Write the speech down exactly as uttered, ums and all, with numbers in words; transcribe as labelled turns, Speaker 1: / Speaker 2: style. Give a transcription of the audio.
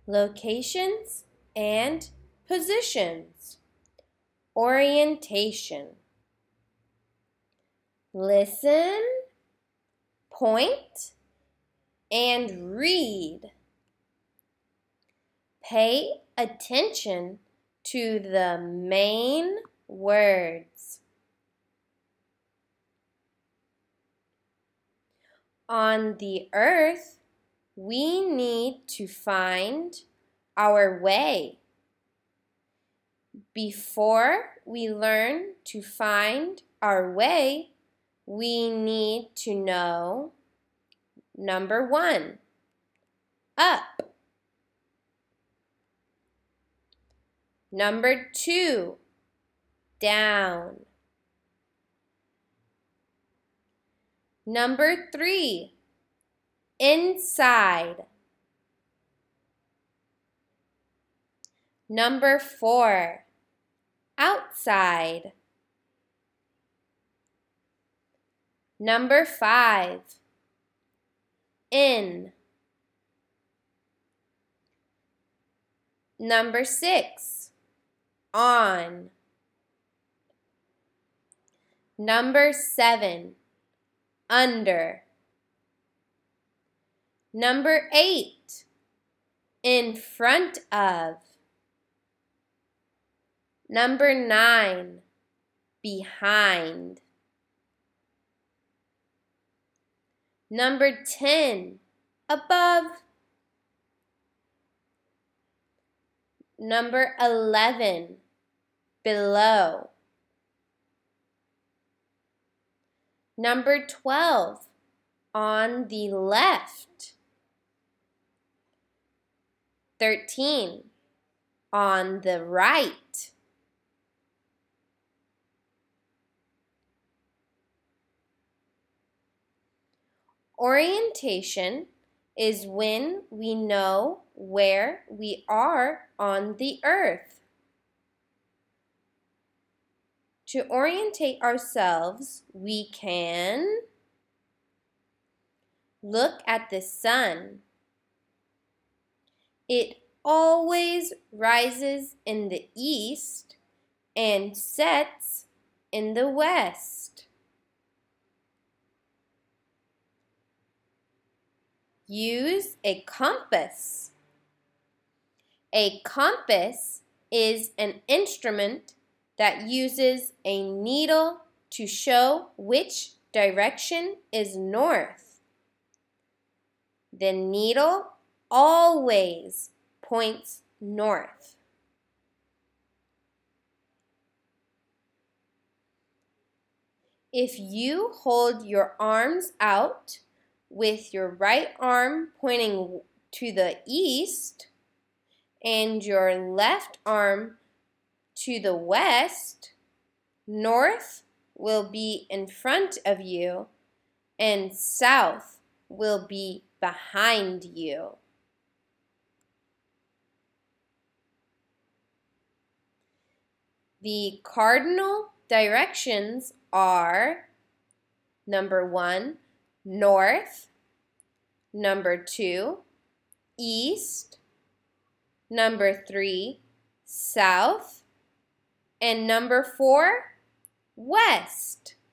Speaker 1: Locations and positions. Orientation. Listen, point, and read. Pay attention to the main words. On the earth, we need to find our way. Before we learn to find our way, we need to know, number one, up. Number two, down. Number three, inside. Number four, outside. Number five, in. Number six, on. Number seven, under. Number eight, in front of. Number nine, behind. Number ten, above. Number eleven, below. Number twelve, on the left. thirteen, on the right. Orientation is when we know where we are on the earth. To orientate ourselves, we can look at the sun. It always rises in the east and sets in the west. Use a compass. A compass is an instrument that uses a needle to show which direction is north. The needle always points north. If you hold your arms out with your right arm pointing to the east and your left arm to the west, north will be in front of you and south will be behind you. The cardinal directions are number one, north, number two, east, number three, south, and number four, west.